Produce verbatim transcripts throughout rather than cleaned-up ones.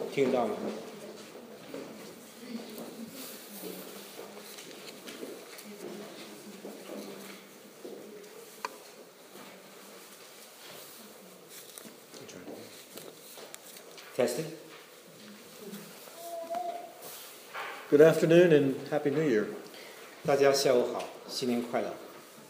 听到吗？Testing. Good afternoon and Happy New Year. 大家下午好，新年快乐。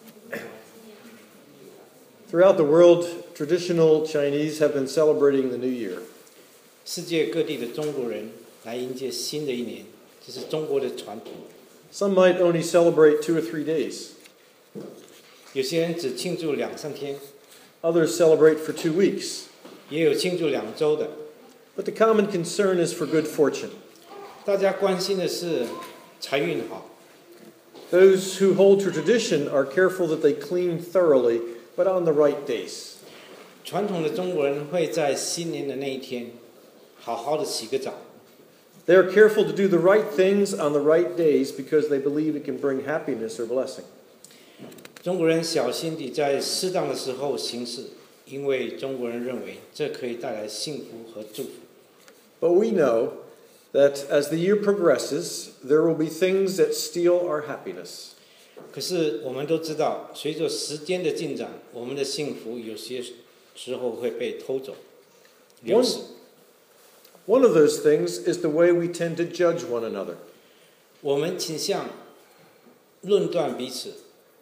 Throughout the world, traditional Chinese have been celebrating the New Year. 世界各地的中国人来迎接新的一年，这是中国的传统。 Some might only celebrate two or three days. 有些人只庆祝两三天， Others celebrate for two weeks. 也有庆祝两周的。 But the common concern is for good fortune. 大家关心的是财运好。 Those who hold to tradition are careful that they clean thoroughly, but on the right days. 传统的中国人会在新年的那一天，好好的洗个澡。 They are careful to do the right things on the right days because they believe it can bring happiness or blessing. 中国人小心地在适当的时候行事，因为中国人认为这可以带来幸福和祝福。 But we know that as the year progresses, there will be things that steal our happiness. 可是我们都知道，随着时间的进展，我们的幸福有些时候会被偷走、流失。 One of those things is the way we tend to judge one another. 我们倾向论断彼此。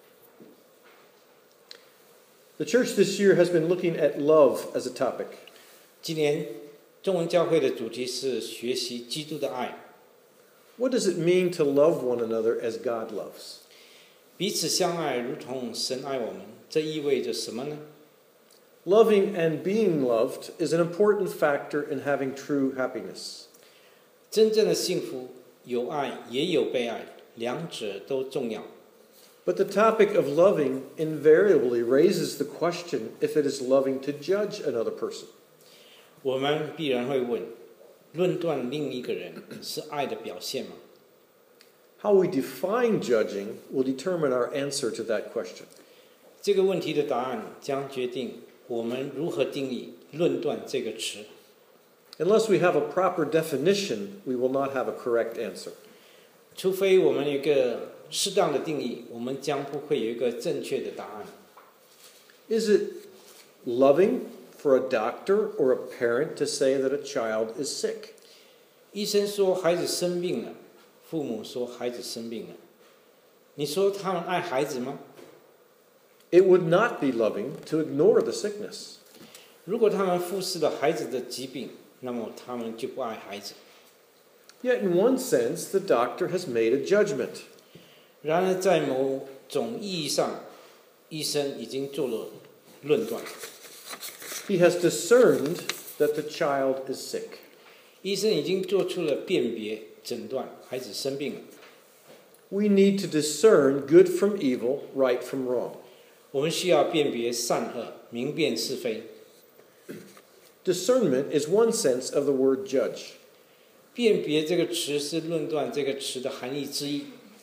The church this year has been looking at love as a topic. 今年中文教会的主题是学习基督的爱。 What does it mean to love one another as God loves? 彼此相爱如同神爱我们，这意味着什么呢？ Loving and being loved is an important factor in having true happiness. 真正的幸福有爱也有被爱，两者都重要。 But the topic of loving invariably raises the question if it is loving to judge another person. 我们必然会问：论断另一个人是爱的表现吗？ How we define judging will determine our answer to that question. 这个问题的答案将决定我们如何定义“论断”这个词。 Unless we have a proper definition, we will not have a correct answer. 除非我们有一个适当的定义，我们将不会有一个正确的答案。 Is it loving for a doctor or a parent to say that a child is sick? 医生说孩子生病了，父母说孩子生病了，你说他们爱孩子吗？ It would not be loving to ignore the sickness. 如果他们忽视了孩子的疾病，那么他们就不爱孩子。 Yet in one sense, the doctor has made a judgment. 然而在某种意义上，医生已经做了论断。 He has discerned that the child is sick. 医生已经做出了辨别诊断，孩子生病了。 We need to discern good from evil, right from wrong. 我们需要辨别善恶，明辨是非。 Discernment is one sense of the word judge. 辨别这个词是论断这个词的含义之一。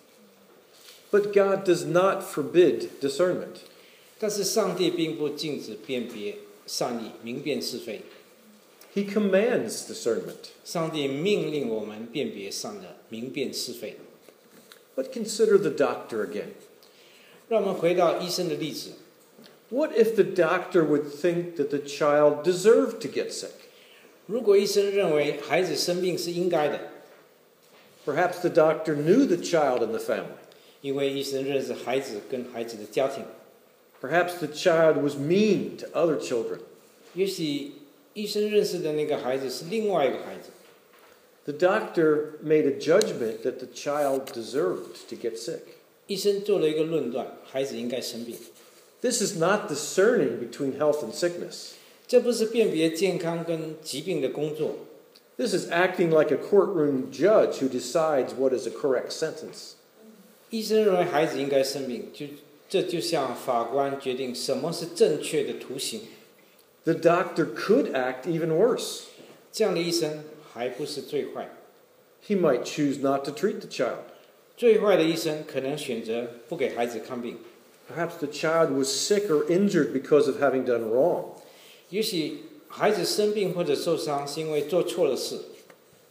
But God does not forbid discernment. 但是上帝并不禁止辨别善意，明辨是非。 He commands discernment. 上帝命令我们辨别善恶，明辨是非。 But consider the doctor again. 让我们回到医生的例子。 What if the doctor would think that the child deserved to get sick? 如果医生认为孩子生病是应该的， Perhaps the doctor knew the child and the family. 因为医生认识孩子跟孩子的家庭。 Perhaps the child was mean to other children. 也许医生认识的那个孩子是另外一个孩子。 The doctor made a judgment that the child deserved to get sick. 医生做了一个论断，孩子应该生病。 This is not discerning between health and sickness. 这不是辨别健康跟疾病的工作。 This is acting like a courtroom judge who decides what is a correct sentence. 医生认为孩子应该生病，就这就像法官决定什么是正确的图形。 The doctor could act even worse. 这样的医生还不是最坏。 He might choose not to treat the child. 最坏的医生可能选择不给孩子看病。 Perhaps the child was sick or injured because of having done wrong. 也许孩子生病或者受伤是因为做错了事。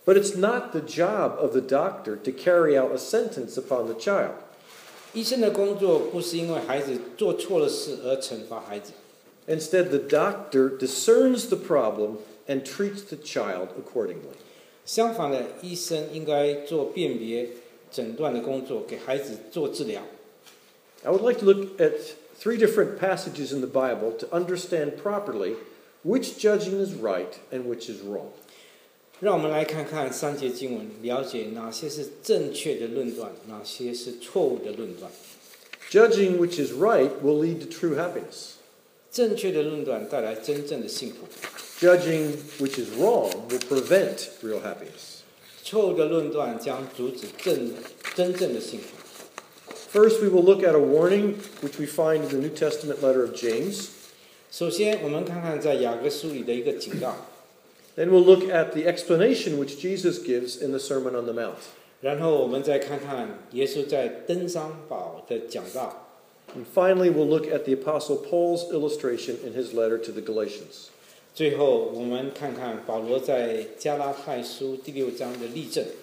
But it's not the job of the doctor to carry out a sentence upon the child. 医生的工作不是因为孩子做错了事而惩罚孩子。 Instead, the doctor discerns the problem and treats the child accordingly. 相反的，医生应该做辨别、诊断的工作，给孩子做治疗。 I would like to look at three different passages in the Bible to understand properly which judging is right and which is wrong. 让我们来看看三节经文，了解哪些是正确的论断，哪些是错误的论断。 Judging which is right will lead to true happiness. 正确的论断带来真正的幸福， Judging which is wrong will prevent real happiness. 错误的论断将阻止正真正的幸福。 First, we will look at a warning which we find in the New Testament letter of James. 首先，我们看看在雅各书里的一个警告， Then we'll look at the explanation which Jesus gives in the Sermon on the Mount. 然后我们再看看耶稣在登山宝的讲道。 And finally, we'll look at the Apostle Paul's illustration in his letter to the Galatians. 最后，我们看看保罗在加拉太书第六章的例证。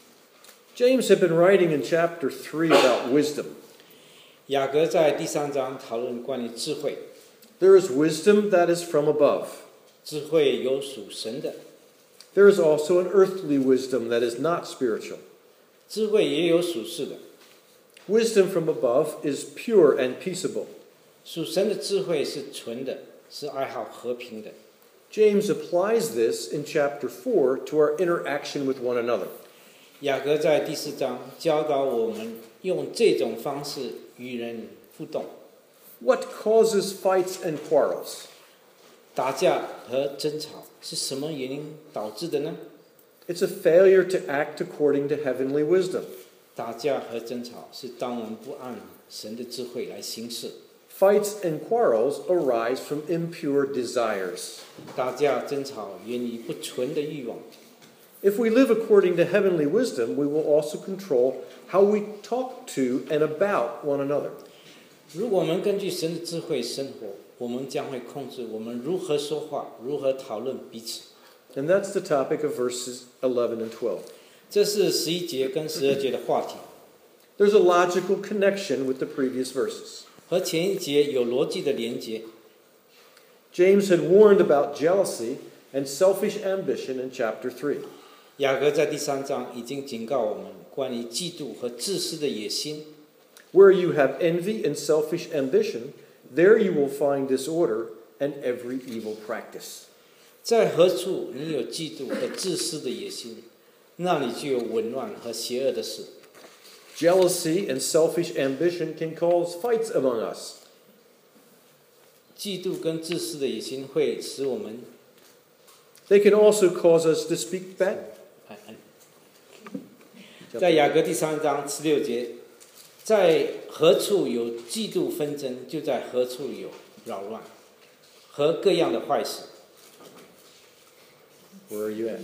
James had been writing in chapter three about wisdom. 雅各在第三章讨论关于智慧， There is wisdom that is from above. 智慧有属神的， There is also an earthly wisdom that is not spiritual. 智慧也有属世的。 Wisdom from above is pure and peaceable. 属神的智慧是纯的，是爱好和平的。 James applies this in chapter four to our interaction with one another. 雅各在第四章教导我们用这种方式与人互动。 What causes fights and quarrels? 打架和争吵是什么原因导致的呢？ It's a failure to act according to heavenly wisdom. 打架和争吵是当我们不按神的智慧来行事。 Fights and quarrels arise from impure desires. 打架争吵源于不纯的欲望。 If we live according to heavenly wisdom, we will also control how we talk to and about one another. 如果我们根据神的智慧生活，我们将会控制我们如何说话，如何讨论彼此。 And that's the topic of verses eleven and twelve. 这是十一节跟十二节的话题， There's a logical connection with the previous verses. 和前一节有逻辑的连结。 James had warned about jealousy and selfish ambition in chapter three. 雅各在第三章已经警告我们关于嫉妒和自私的野心。 Where you have envy and selfish ambition, there you will find disorder and every evil practice. 在何处你有嫉妒和自私的野心，那里就有紊乱和邪恶的事。 Jealousy and selfish ambition can cause fights among us. 嫉妒跟自私的野心会使我们 They can also cause us to speak bad. 在雅各第三章十六节，在何处有嫉妒纷争，就在何处有扰乱和各样的坏事。 Where are you at?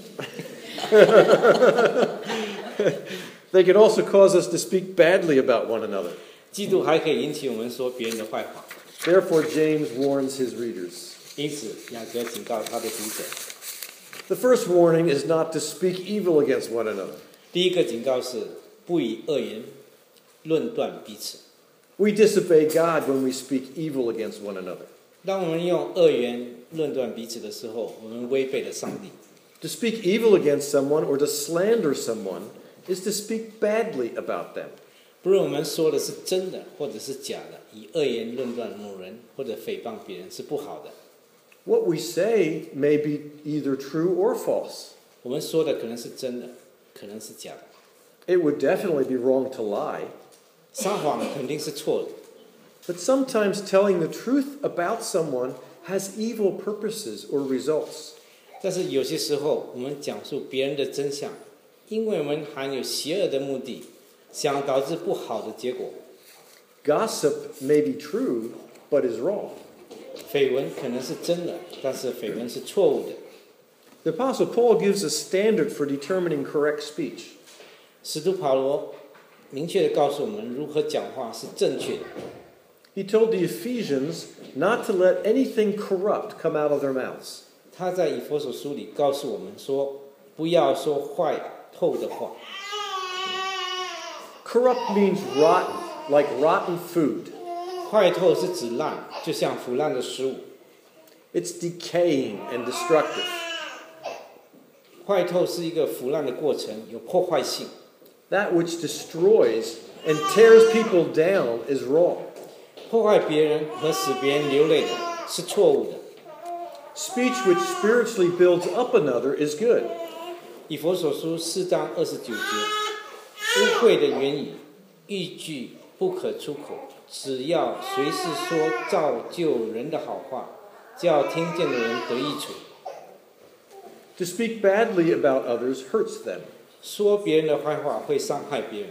They can also cause us to speak badly about one another. 嫉妒还可以引起我们说别人的坏话， Therefore, James warns his readers. 因此雅各警告他的读者。 The first warning is not to speak evil against one another. 第一个警告是不以恶言论断彼此。 We disobey God when we speak evil against one another. 当我们用恶言论断彼此的时候，我们违背了上帝。 To speak evil against someone or to slander someone is to speak badly about them. 不论我们说的是真的或者是假的，以恶言论断某人或者诽谤别人是不好的。 What we say may be either true or false. 我们说的可能是真的，可能是假的。 It would definitely be wrong to lie. 撒谎肯定是错的， But sometimes telling the truth about someone has evil purposes or results. 但是有些时候我们讲述别人的真相，因为我们含有邪恶的目的，想导致不好的结果。 Gossip may be true, but is wrong. 绯闻可能是真的，但是绯闻是错误的。 The Apostle Paul gives a standard for determining correct speech. 使徒保罗明确地告诉我们如何讲话是正确的。 He told the Ephesians not to let anything corrupt come out of their mouths. 他在以弗所书里告诉我们说， 不要说坏透的话。 Corrupt means rotten, like rotten food. 坏透是指烂，就像腐烂的食物。 It's decaying and destructive. 坏透是一个腐烂的过程，有破坏性。 That which destroys and tears people down is wrong. 破坏别人和使别人流泪的是错误的。 Speech which spiritually builds up another is good. 以弗所书四章二十九节，污秽的言语，一句不可出口，只要随时说造就人的好话，叫听见的人得益处。 To speak badly about others hurts them. 说别人的坏话会伤害别人，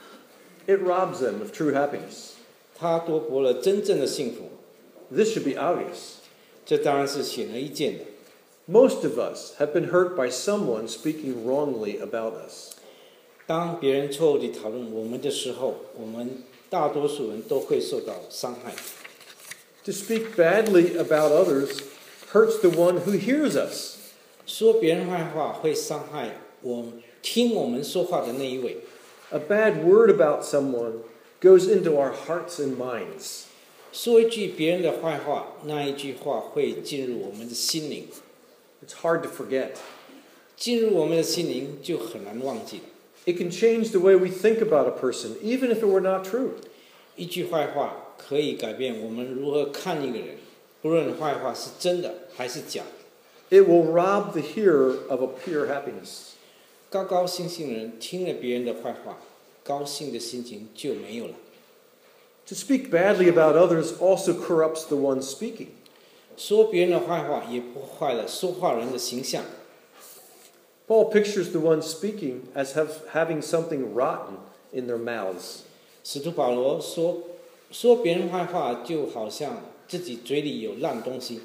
It robs them of true happiness. 他夺夺了真正的幸福。 This should be obvious. 这当然是显而易见的。 Most of us have been hurt by someone speaking wrongly about us. 当别人错误地讨论我们的时候，我们大多数人都会受到伤害。 To speak badly about others hurts the one who hears us. 说别人坏话会伤害我听我们说话的那一位。 A bad word about someone goes into our hearts and minds. 说一句别人的坏话，那一句话会进入我们的心灵， It's hard to forget. 进入我们的心灵就很难忘记了。 It can change the way we think about a person, even if it were not true. 一句坏话可以改变我们如何看一个人，不论坏话是真的还是假的。 It will rob the hearer of a pure happiness. 高高兴兴的人听了别人的坏话，高兴的心情就没有了。 To speak badly about others also corrupts the one speaking. 说别人的坏话也破坏了说话人的形象。 Paul pictures the one speaking as have, having something rotten in their mouths. 使徒保罗说，说别人坏话就好像自己嘴里有烂东西。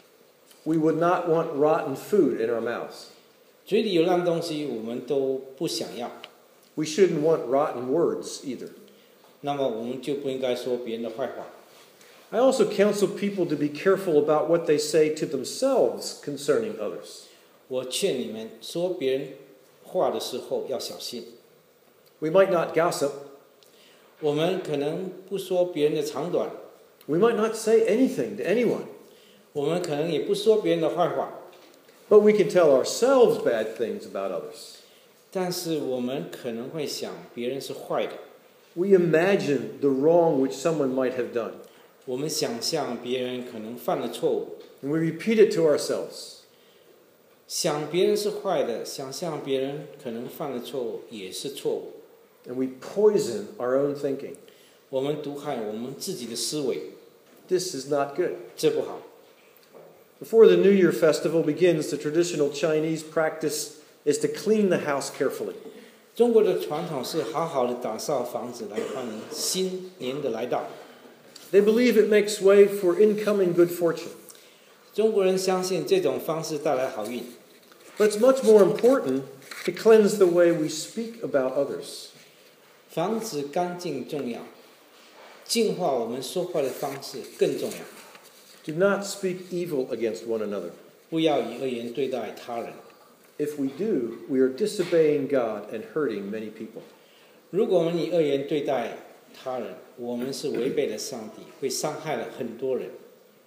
We would not want rotten food in our mouths. 嘴里有烂东西，我们都不想要。 We shouldn't want rotten words either. 那么我们就不应该说别人的坏话。 I also counsel people to be careful about what they say to themselves concerning others. 我劝你们说别人话的时候要小心。 We might not gossip. 我们可能不说别人的长短， We might not say anything to anyone. 我们可能也不说别人的坏话， But we can tell ourselves bad things about others. 但是我们可能会想别人是坏的。 We imagine the wrong which someone might have done. 我们想象别人可能犯了错误， And we repeat it to ourselves. 想别人是坏的，想象别人可能犯了错误也是错误。 And we poison our own thinking. 我们毒害我们自己的思维， This is not good. 这不好。 Before the New Year festival begins, the traditional Chinese practice is to clean the house carefully. 中国的传统是好好的打扫房子来欢迎新年的来到。 They believe it makes way for incoming good fortune. 中国人相信这种方式带来好运， But it's much more important to cleanse the way we speak about others. 房子干净重要，净化我们说话的方式更重要。 Do not speak evil against one another. 不要以恶言对待他人。 If we do, we are disobeying God and hurting many people. 如果我们以恶言对待他人，我们是违背了上帝，会伤害了很多人。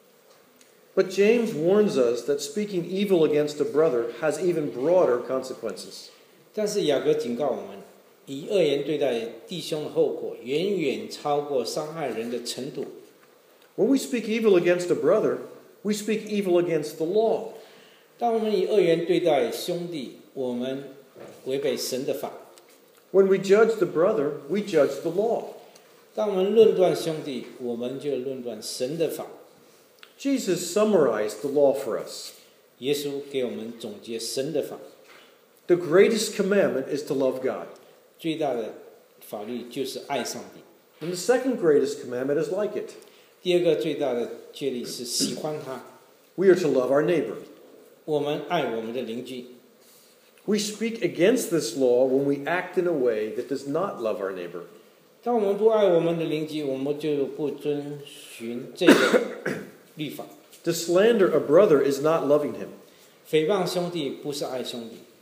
But James warns us that speaking evil against a brother has even broader consequences. 但是雅各警告我们，以恶言对待弟兄的后果远远超过伤害人的程度。 When we speak evil against a brother, we speak evil against the law. 当我们以恶言对待兄弟，我们违背神的法。 When we judge the brother, we judge the law. 当我们论断兄弟，我们就论断神的法。 Jesus summarized the law for us. 耶稣给我们总结神的法， The greatest commandment is to love God. 最大的法律就是爱上帝。 And the second greatest commandment is like it. 第二个最大的诫律是喜欢他， We are to love our neighbor. 我们爱我们的邻居。 We speak against this law when we act in a way that does not love our neighbor. 当我们不爱我们的邻居，我们就不遵循这个律法。 To slander a brother is not loving him. 诽谤兄弟不是爱兄弟。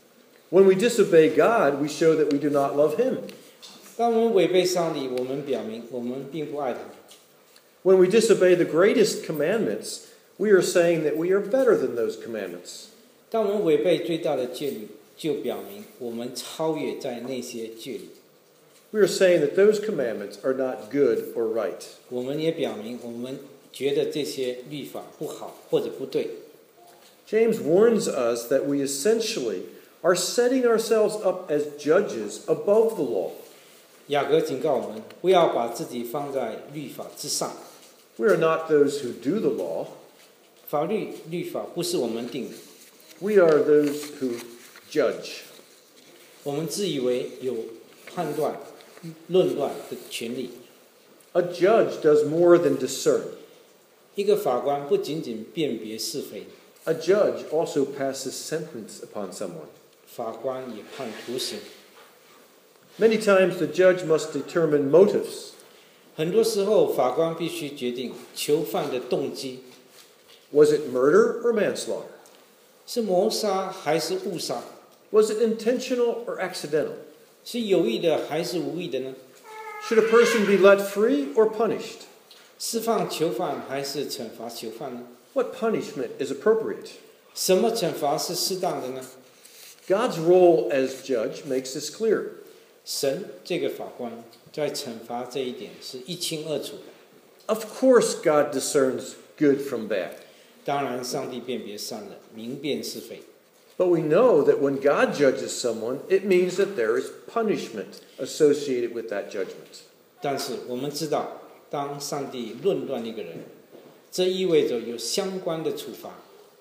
When we disobey God, we show that we do not love Him. 当我们违背上帝，我们表明我们并不爱他。 When we disobey the greatest commandments, we are saying that we are better than those commandments. 当我们违背最大的戒律，就表明我们超越在那些戒律。 We are saying that those commandments are not good or right. 我们也表明我们觉得这些律法不好或者不对。 James warns us that we essentially are setting ourselves up as judges above the law. 雅各警告我们，不要把自己放在律法之上。 We are not those who do the law. 法律律法不是我们定的。 We are those who judge. 我们自以为有判断、论断的权利。 A judge does more than discern. 一个法官不仅仅辨别是非。 A judge also passes sentence upon someone. 法官也判徒刑。 Many times the judge must determine motives. 很多时候，法官必须决定囚犯的动机。 Was it murder or manslaughter? 是谋杀还是误杀？ Was it intentional or accidental? 是有意的还是无意的呢？ Should a person be let free or punished? 释放囚犯还是惩罚囚犯呢？ What punishment is appropriate? 什么惩罚是适当的呢？ God's role as judge makes this clear. 神这个法官在惩罚这一点是一清二楚的。 Of course, God discerns good from bad. 当然，上帝辨别善恶，明辨是非。 But we know that when God judges someone, it means that there is punishment associated with that judgment. 但是我们知道，当上帝论断一个人，这意味着有相关的处罚。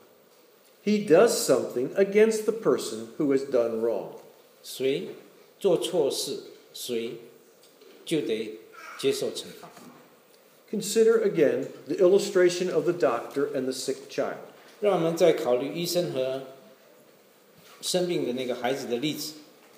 He does something against the person who has done wrong. 谁做错事，谁就得接受惩罚。 Consider again the illustration of the doctor and the sick child. 让我们再考虑医生和生病的那个孩子的例子。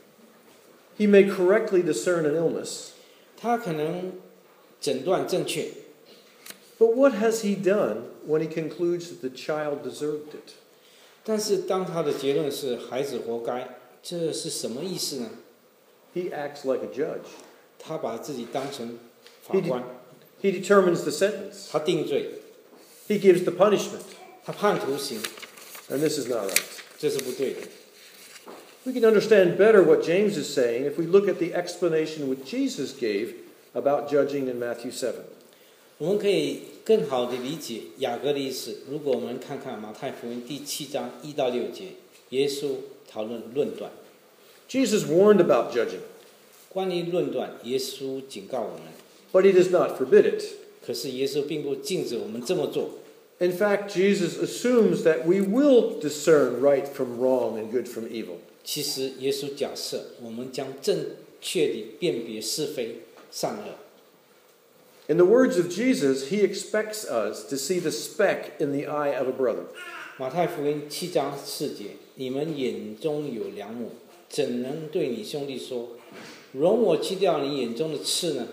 He may correctly discern an illness. 他可能诊断正确， But what has he done when he concludes that the child deserved it? 但是当他的结论是孩子活该，这是什么意思呢？ He acts like a judge. 他把自己当成法 He, de- 官， he determines the sentence. 他定罪， He gives the punishment. 他判徒刑， And this is not right. 这是不对的。 We can understand better what James is saying if we look at the explanation which Jesus gave about judging in Matthew seven. 我们可以更好地理解雅各的意思。如果我们看看马太福音第七章一到六节，耶稣讨论论断。 Jesus warned about judging, 关于论断，耶稣警告我们， but he does not forbid it. 可是耶稣并不禁止我们这么做。 In fact, Jesus assumes that we will discern right from wrong and good from evil. 其实耶稣假设我们将正确地辨别是非善恶。 In the words of Jesus, he expects us to see the speck in the eye of a brother. 马太福音七章四节，你们眼中有梁木，怎能对你兄弟说，容我去掉你眼中的刺呢？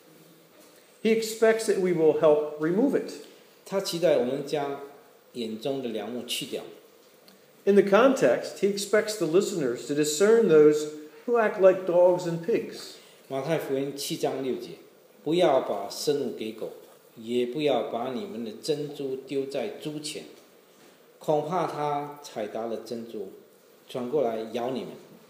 He expects that we will help remove it. 他期待我们将眼中的梁木去掉。 In the context, he expects the listeners to discern those who act like dogs and pigs. 马太福音七章六节，不要把生物给狗，也不要把你们的珍珠丢在猪前，恐怕它踩踏了珍珠，转过来咬你们。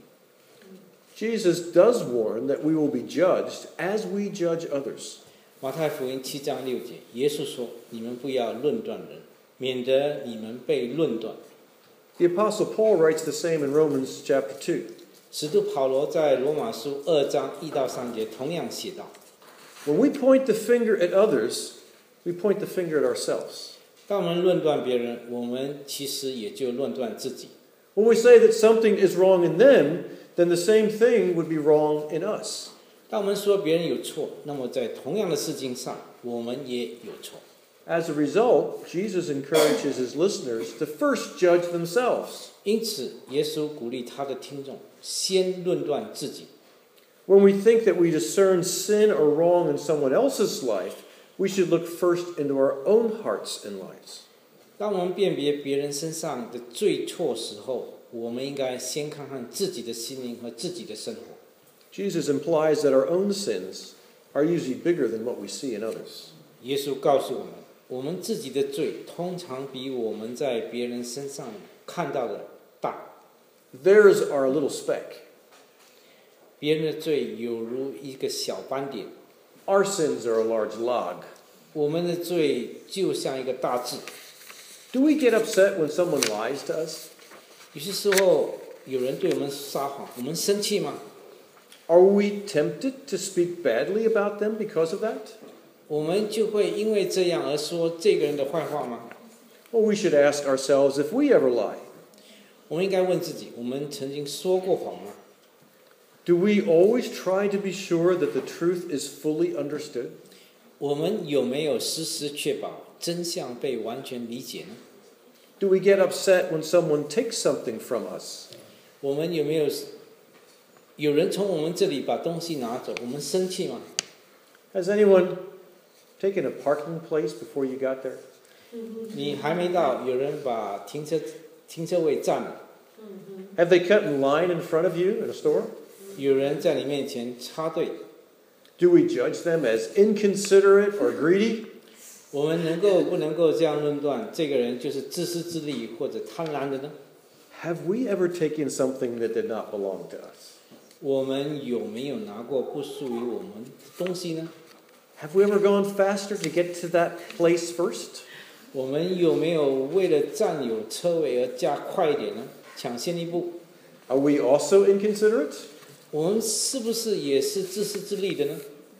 Jesus does warn that we will be judged as we judge others. 马太福音七章六节，耶稣说：“你们不要论断人，免得你们被论断。” The Apostle Paul writes the same in Romans chapter two. 使徒保罗在罗马书二章一到三节同样写道： When we point the finger at others, we point the finger at ourselves. 当我们论断别人，我们其实也就论断自己。 When we say that something is wrong in them, then the same thing would be wrong in us. 当我们说别人有错，那么在同样的事情上，我们也有错。 As a result, Jesus encourages his listeners to first judge themselves. 因此，耶稣鼓励他的听众先论断自己。 When we think that we discern sin or wrong in someone else's life, we should look first into our own hearts and lives. 当我们辨别别人身上的罪错时候， 我们应该先看看自己的心灵和自己的生活。 Jesus implies that our own sins are usually bigger than what we see in others. 耶稣告诉我们，我们自己的罪通常比我们在别人身上看到的大。 Theirs are a little speck. 别人的罪有如一个小斑点， Our sins are a large log. 我们的罪就像一个大字。 Do we get upset when someone lies to us? 有些时候有人对我们撒谎，我们生气吗？ Are we tempted to speak badly about them because of that? 我们就会因为这样而说这个人的坏话吗？ Well, we should ask ourselves if we ever lie. 我们应该问自己，我们曾经说过谎吗？ Do we always try to be sure that the truth is fully understood? 我们有没有时时确保真相被完全理解呢？ Do we get upset when someone takes something from us? 我们有没有有人从我们这里把东西拿走，我们生气吗？ Has anyone taken a parking place before you got there? 你还没到，有人把停车停车位占了， Have they cut in line in front of you in a store? 有人在你面前插队， Do we judge them as inconsiderate or greedy? 我们能够不能够这样论断，这个人就是自私自利或者贪婪的呢？ Have we ever taken something that did not belong to us? 我们有没有拿过不属于我们的东西呢？ Have we ever gone faster to get to that place first? 我们有没有为了占有车位而加快一点呢？抢先一步？ Are we also inconsiderate? 我们是不是也是自私自利的呢？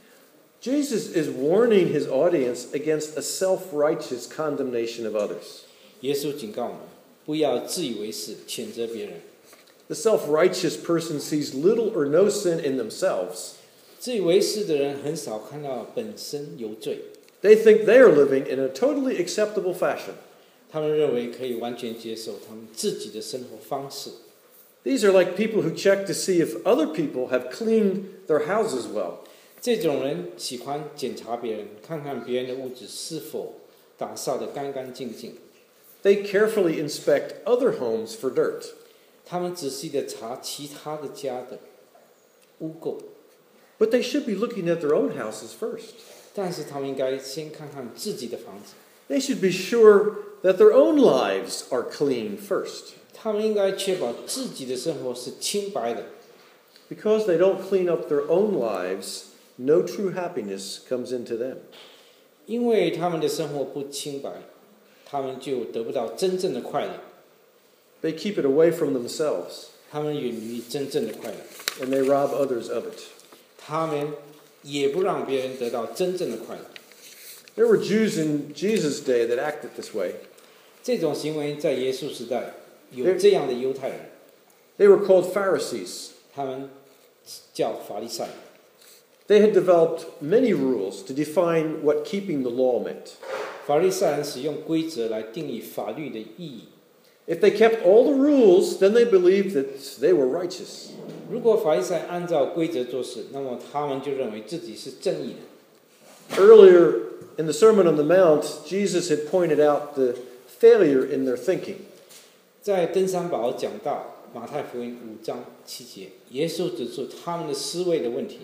Jesus is warning his audience against a self-righteous condemnation of others. 耶稣警告我们，不要自以为是，谴责别人。 The self-righteous person sees little or no sin in themselves. 自以为是的人很少看到本身有罪， They think they are living in a totally acceptable fashion. 他们认为可以完全接受他们自己的生活方式。 These are like people who check to see if other people have cleaned their houses well. 这种人喜欢检查别人，看看别人的屋子是否打扫得干干净净。 They carefully inspect other homes for dirt. 他们仔细地查其他的家的污垢， But they should be looking at their own houses first. 但是他们应该先看看自己的房子。 They should be sure that their own lives are clean first. 他们应该确保自己的生活是清白的， Because they don't clean up their own lives, no true happiness comes into them. 因为他们的生活不清白，他们就得不到真正的快乐， They keep it away from themselves, 他们远离真正的快乐， and they rob others of it. 他们也不让别人得到真正的快乐。 There were Jews in Jesus' day that acted this way. 这种行为在耶稣时代有这样的犹太人， They were called Pharisees. 他们叫法利赛人。 They had developed many rules to define what keeping the law meant. 法利赛人使用规则来定义法律的意义。 If they kept all the rules, then they believed that they were righteous. 如果法利赛按照规则做事，那么他们就认为自己是正义的。 Earlier in the Sermon on the Mount, Jesus had pointed out the failure in their thinking. 在登山宝讲到马太福音五章七节，耶稣指出他们的思维的问题。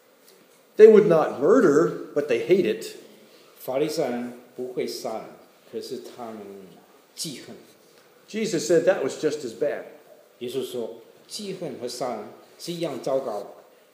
They would not murder, but they hate it. 法利赛人不会杀人，可是他们记恨。 Jesus said that was just as bad. 耶稣说，记恨和杀人是一样糟糕的。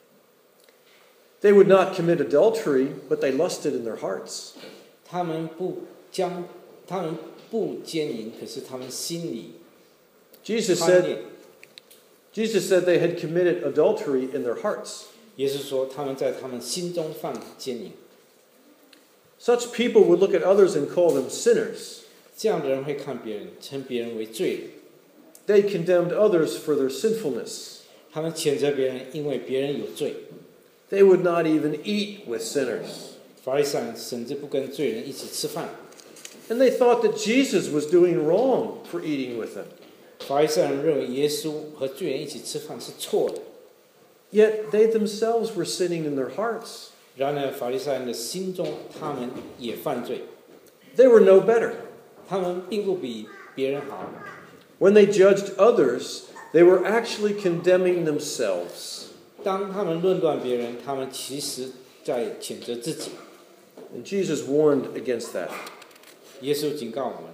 They would not commit adultery, but they lusted in their hearts. 他们不将，他们不奸淫，可是他们心里 Jesus 贪 said, 恋。 Jesus said they had committed adultery in their hearts. 耶稣说，他们在他们心中犯奸淫。 Such people would look at others and call them sinners. 这样的人会看别人，称别人为罪人。 They condemned others for their sinfulness. 他们谴责别人，因为别人有罪。 They would not even eat with sinners. 法利赛人甚至不跟罪人一起吃饭。 And they thought that Jesus was doing wrong for eating with them. 法利赛人认为耶稣和罪人一起吃饭是错的。 Yet they themselves were sinning in their hearts. 然而，法利赛人的心中，他们也犯罪。 They were no better. 他们并不比别人好。 When they judged others, they were actually condemning themselves. 当他们论断别人，他们其实在谴责自己。 And Jesus warned against that. 耶稣警告我们，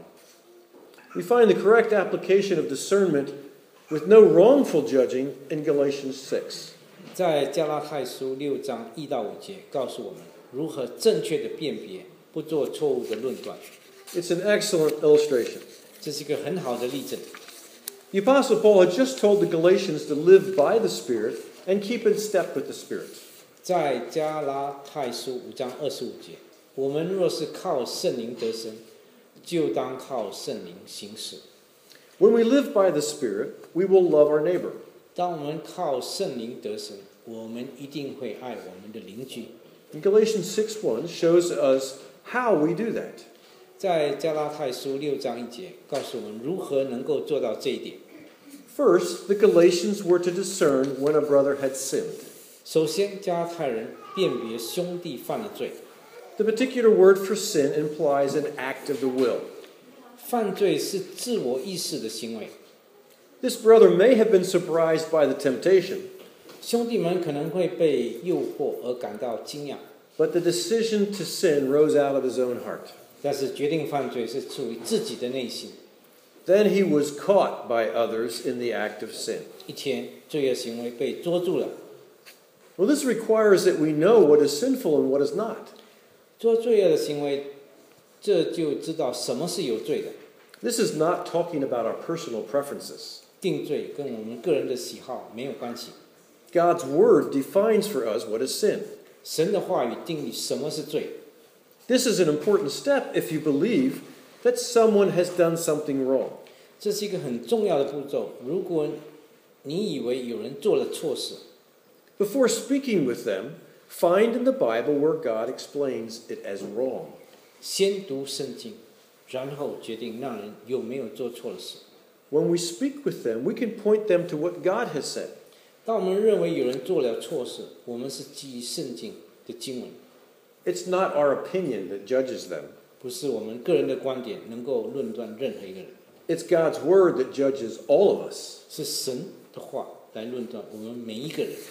We find the correct application of discernment with no wrongful judging in Galatians six. 在加拉太书六章一到五节告诉我们如何正确的辨别，不做错误的论断。 It's an excellent illustration. 这是一个很好的例证。 The Apostle Paul had just told the Galatians to live by the Spirit and keep in step with the Spirit. 在加拉太书五章二十五节，我们若是靠圣灵得生，就当靠圣灵行事。 When we live by the Spirit, we will love our neighbor. 当我们靠圣灵得生，我们一定会爱我们的邻居。 And Galatians six one shows us how we do that. 在加拉太书六章一节告诉我们如何能够做到这一点。 First, the Galatians were to discern when a brother had sinned. 首先，加拉太人辨别兄弟犯了罪。 The particular word for sin implies an act of the will. 犯罪是自我意识的行为。 This brother may have been surprised by the temptation, 兄弟们可能会被诱惑而感到惊讶， but the decision to sin rose out of his own heart. 但是决定犯罪是出于自己的内心。 Then he was caught by others in the act of sin. 一天，罪恶行为被捉住了。 Well, this requires that we know what is sinful and what is not. 做罪恶的行为，这就知道什么是有罪的。 This is not talking about our personal preferences. 定罪跟我们个人的喜好没有关系。 God's word defines for us what is sin. 神的话语定义什么是罪。 This is an important step if you believe that someone has done something wrong. 这是一个很重要的步骤。如果你以为有人做了错事， Before speaking with them, find in the Bible where God explains it as wrong. 先读圣经，然后决定那人有没有做错了事。 When we speak with them, we can point them to what God has said. 当我们认为有人做了错事，我们是基于圣经的经文， It's not our opinion that judges them. 不是我们个人的观点能够论断任何一个人， It's God's word that judges all of us. 是神的话来论断我们每一个人。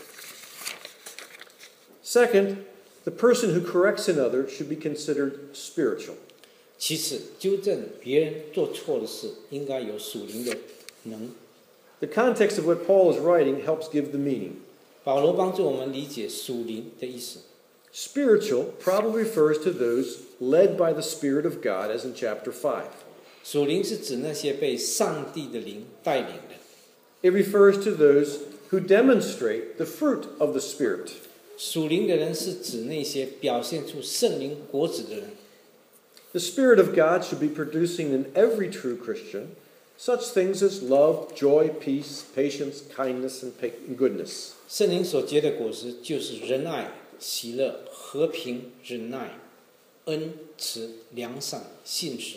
Second, the person who corrects another should be considered spiritual. 其次，纠正别人做错的事，应该有属灵的能。 The context of what Paul is writing helps give the meaning. 保罗帮助我们理解属灵的意思。 Spiritual probably refers to those led by the Spirit of God, as in chapter five. 属灵是指那些被上帝的灵带领的。 It refers to those who demonstrate the fruit of the Spirit. 属灵的人是指那些表现出圣灵果子的人。 The Spirit of God should be producing in every true Christian such things as love, joy, peace, patience, kindness, and goodness. 圣灵所结的果实就是仁爱、喜乐、和平、忍耐、恩慈、良善、信实。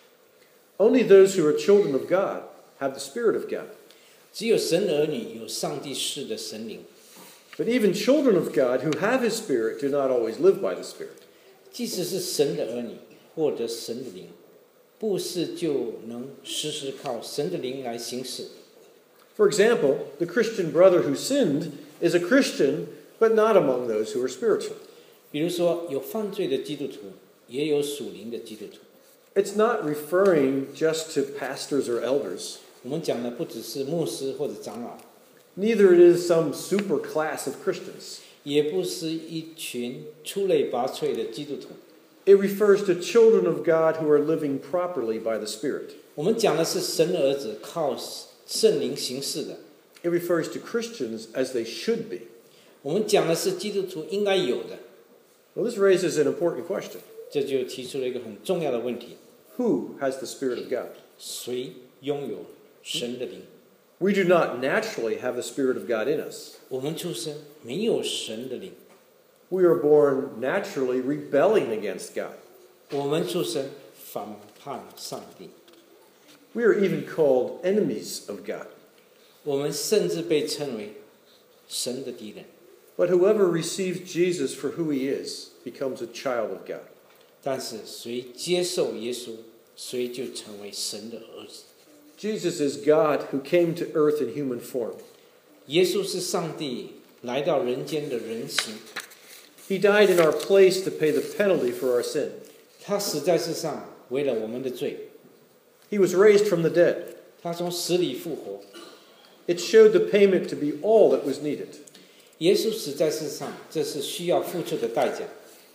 Only those who are children of God have the Spirit of God. 只有神的儿女有上帝式的神灵。 But even children of God who have His Spirit do not always live by the Spirit. 即使是神的儿女获得神的灵，不是就能时时靠神的灵来行事。 For example, the Christian brother who sinned is a Christian, but not among those who are spiritual. 比如说，有犯罪的基督徒，也有属灵的基督徒。 It's not referring just to pastors or elders. 我们讲的不只是牧师或者长老， Neither it is some super class of Christians. 也不是一群出类拔萃的基督徒。 It refers to children of God who are living properly by the Spirit. 我们讲的是神的儿子靠圣灵行事的。 It refers to Christians as they should be. 我们讲的是基督徒应该有的。 Well, this raises an important question. 这就提出了一个很重要的问题： Who has the Spirit of God? 谁拥有神的灵？ We do not naturally have the Spirit of God in us. 我们出生没有神的灵， We are born naturally rebelling against God. 我们出生反叛上帝， We are even called enemies of God. 我们甚至被称为神的敌人。 But whoever receives Jesus for who he is becomes a child of God. 但是谁接受耶稣，谁就成为神的儿子。 Jesus is God who came to earth in human form. 耶稣是上帝来到人间的人形， He died in our place to pay the penalty for our sin. 他死在世上为了我们的罪， He was raised from the dead. 他从死里复活。 It showed the payment to be all that was needed. 耶稣死在世上，这是需要付出的代价。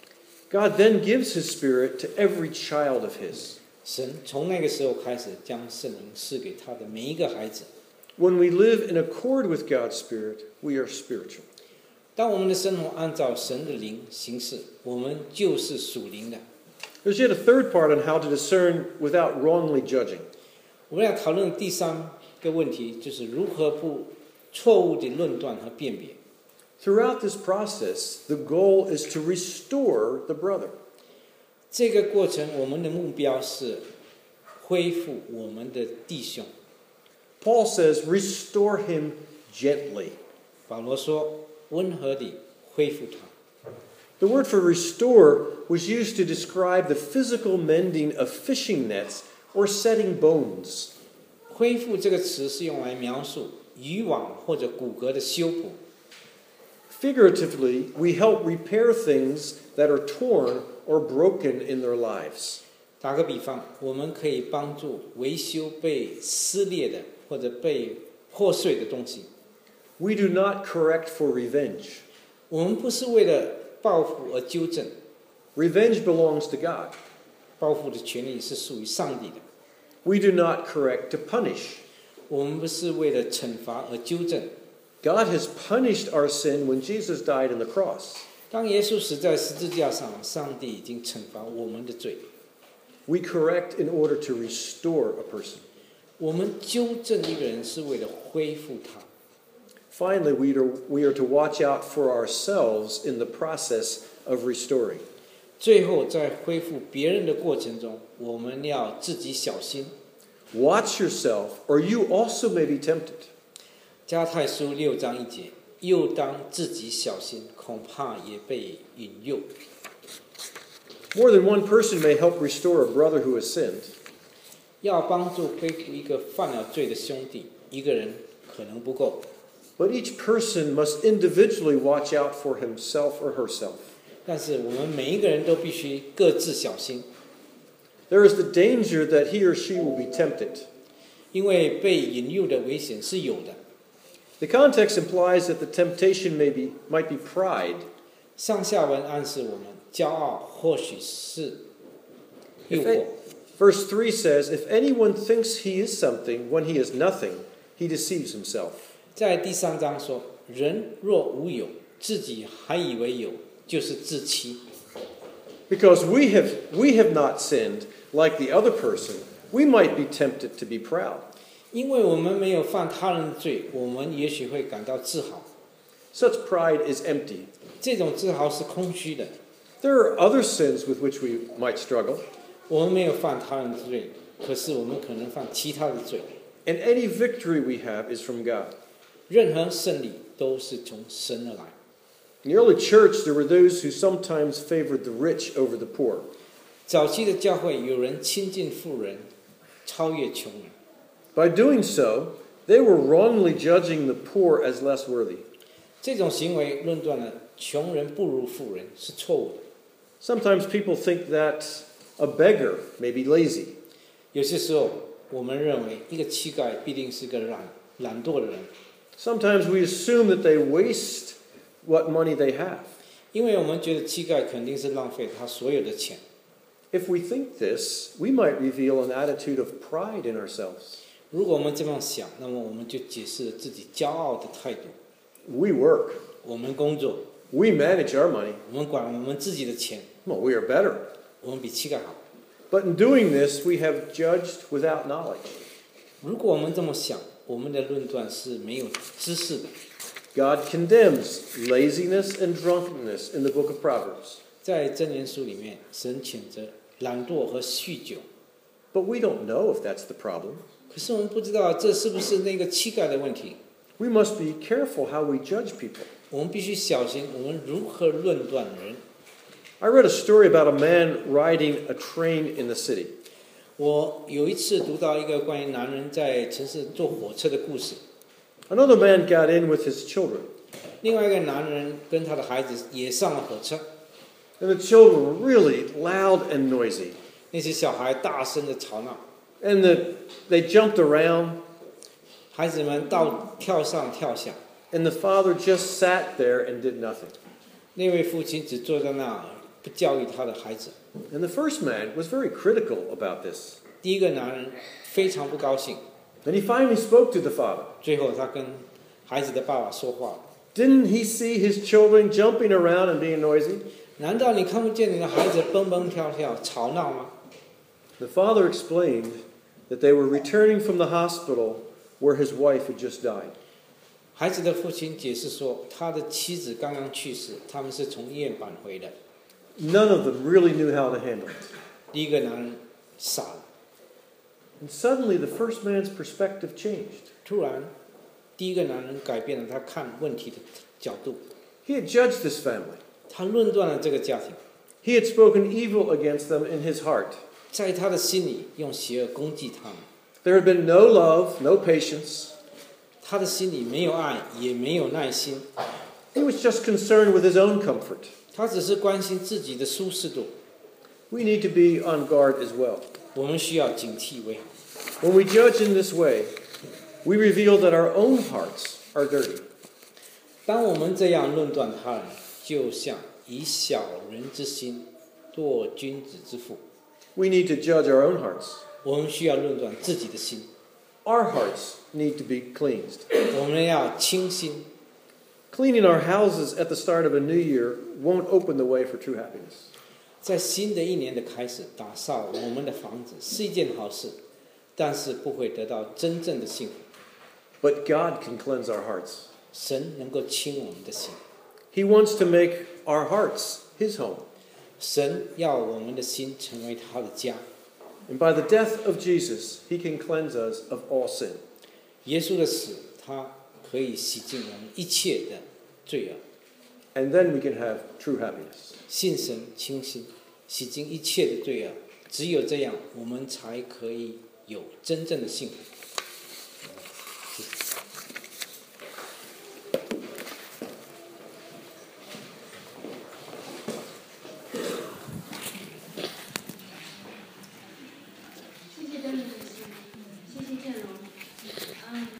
God then gives his Spirit to every child of his. 神从那个时候开始将圣灵赐给他的每一个孩子。 When we live in accord with God's Spirit, we are spiritual. 当我们的生活按照神的灵行事，我们就是属灵的。 There's yet a third part on how to discern without wrongly judging. 我们要讨论第三个问题，就是如何不错误的论断和辨别。 Throughout this process, the goal is to restore the brother. 这个过程，我们的目标是恢复我们的弟兄。 Paul says, restore him gently. 保罗说，温和地恢复他。 The word for restore was used to describe the physical mending of fishing nets or setting bones. 恢复这个词是用来描述渔网或者骨骼的修补。 Figuratively, we help repair things that are torn or broken in their lives. 打个比方，我们可以帮助维修被撕裂的或者被破碎的东西。 We do not correct for revenge. 我们不是为了报复而纠正， Revenge belongs to God. 报复的权利是属于上帝的。 We do not correct to punish. 我们不是为了惩罚而纠正。 God has punished our sin when Jesus died on the cross. 当耶稣死在十字架上，上帝已经惩罚我们的罪。 We correct in order to restore a person. 我们纠正一个人是为了恢复他。 Finally, we are, we are to watch out for ourselves in the process of restoring. 最后，在恢复别人的过程中，我们要自己小心。 Watch yourself, or you also may be tempted. 加太书六章一节，又当自己小心，恐怕也被引诱。 More than one person may help restore a brother who has sinned. 要帮助恢复一个犯了罪的兄弟，一个人可能不够。 But each person must individually watch out for himself or herself. 但是我们每一个人都必须各自小心， There is the danger that he or she will be tempted. 因为被引诱的危险是有的。 The context implies that the temptation may be, might be pride. 上下文暗示我们骄傲或许是诱 If 惑 a-。Verse three says, If anyone thinks he is something when he is nothing, he deceives himself. 在第三章说，人若无有，自己还以为有，就是自欺。 Because we have, we have not sinned like the other person, we might be tempted to be proud. 因为我们没有犯他人的罪，我们也许会感到自豪。 Such pride is empty. 这种自豪是空虚的。 There are other sins with which we might struggle, 我们没有犯他人的罪，可是我们可能犯其他的罪。 and any victory we have is from God. 任何胜利都是从神而来。 In the early church, there were those who sometimes favored the rich over the poor. 早期的教会有人亲近富人，超越穷人。 By doing so, they were wrongly judging the poor as less worthy. 这种行为论断了穷人不如富人是错误的。 Sometimes people think that a beggar may be lazy. 有些时候，我们认为一个乞丐必定是个懒懒惰的人， Sometimes we assume that they waste what money they have. 因为我们觉得乞丐肯定是浪费他所有的钱。 If we think this, we might reveal an attitude of pride in ourselves. 如果我们这样想，那么我们就解释了自己骄傲的态度。 We work. 我们工作， We manage our money. 我们管我们自己的钱， Well, we are better. 我们比乞丐好。 But in doing this, we have judged without knowledge. 如果我们这么想，我们的论断是没有知识的。 God condemns laziness and drunkenness in the book of Proverbs. 在箴言书里面，神谴责懒惰和酗酒。 But we don't know if that's the problem. 可是我们不知道这是不是那个乞丐的问题。 We must be careful how we judge people. 我们必须小心，我们如何论断人。 I read a story about a man riding a train in the city. 我有一次读到一个关于男人在城市坐火车的故事。 Another man got in with his children. 另外一个男人跟他的孩子也上了火车。 And the children were really loud and noisy. 那些小孩大声的吵闹。 And the, they jumped around. 孩子们到跳上跳下。 And the father just sat there and did nothing. 那位父亲只坐在那儿，不教育他的孩子。 And the first man was very critical about this. 第一个男人非常不高兴。 Then he finally spoke to the father. 最后他跟孩子的爸爸说话。 Didn't he see his children jumping around and being noisy? 难道你看不见你的孩子蹦蹦跳跳、吵闹吗？ The father explained that they were returning from the hospital where his wife had just died. 孩子的父亲解释说，他的妻子刚刚去世，他们是从医院返回的。 None of them really knew how to handle it. 第一个男人傻了。 And suddenly the first man's perspective changed. 突然，第一个男人改变了他看问题的角度。 He had judged this family. 他论断了这个家庭。 He had spoken evil against them in his heart. 在他的心里用邪恶攻击他们。 There had been no love, no patience. 他的心里没有爱，也没有耐心。 He was just concerned with his own comfort. 他只是关心自己的舒适度。 We need to be on guard as well. 我们需要警惕为好。 When we judge in this way, we reveal that our own hearts are dirty. 当我们这样论断他人，就像以小人之心度君子之腹。 We need to judge our own hearts. 我们需要论断自己的心。 Our hearts need to be cleansed. 我们要清心。 Cleaning our houses at the start of a new year won't open the way for true happiness. 在新的一年的开始，打扫我们的房子是一件好事，但是不会得到真正的幸福。 But God can cleanse our hearts. 神能够清我们的心。 He wants to make our hearts His home. 神要我们的心成为他的家。 And by the death of Jesus, He can cleanse us of all sin. 耶稣的死，他可以洗净我们一切的罪恶。 And then we can have true happiness. 信神清心，洗净一切的罪恶，只有这样，我们才可以有真正的幸福。